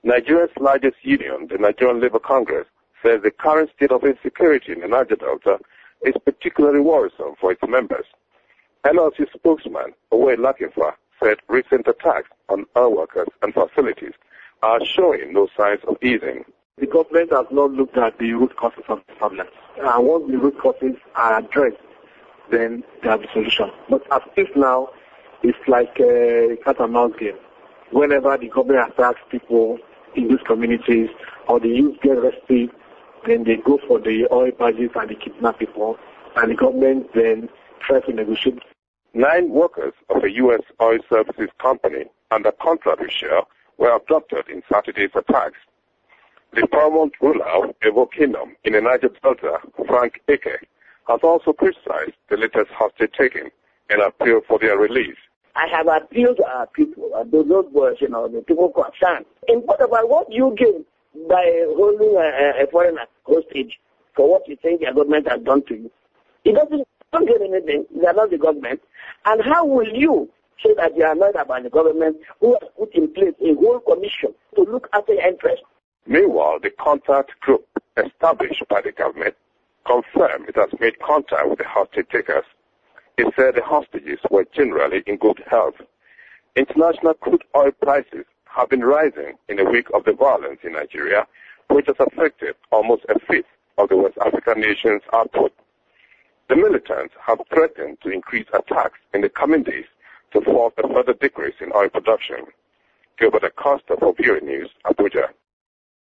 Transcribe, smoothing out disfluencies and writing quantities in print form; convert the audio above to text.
Nigeria's largest union, the Nigerian Labour Congress, says the current state of insecurity in the Niger Delta is particularly worrisome for its members. NLC spokesman Owe Lakifa said recent attacks on oil workers and facilities are showing no signs of easing. The government has not looked at the root causes of the problem. And once the root causes are addressed, then there will be solution. But as if now, it's like a cat and mouse game. Whenever the government attacks people in these communities or the youth get arrested, then they go for the oil barges and they kidnap people, and the government then tries to negotiate. 9 workers of a U.S. oil services company under contract with Shell were abducted in Saturday's attacks. The paramount ruler of Evo Kingdom in the Niger Delta, Frank Eke, has also criticized the latest hostage-taking and appealed for their release. I have appealed to our people, those boys, the people concerned. And what about what you gain by holding a foreigner hostage for what you think your government has done to you? It don't get anything. They are not the government. And how will you say that you are not about the government who has put in place a whole commission to look after your interests? Meanwhile, the contact group established by the government confirmed it has made contact with the hostage takers. It said the hostages were generally in good health. International crude oil prices have been rising in the wake of the violence in Nigeria, which has affected almost a fifth of the West African nation's output. The militants have threatened to increase attacks in the coming days to force a further decrease in oil production. Gilbert Acosta for Bureau News, Abuja.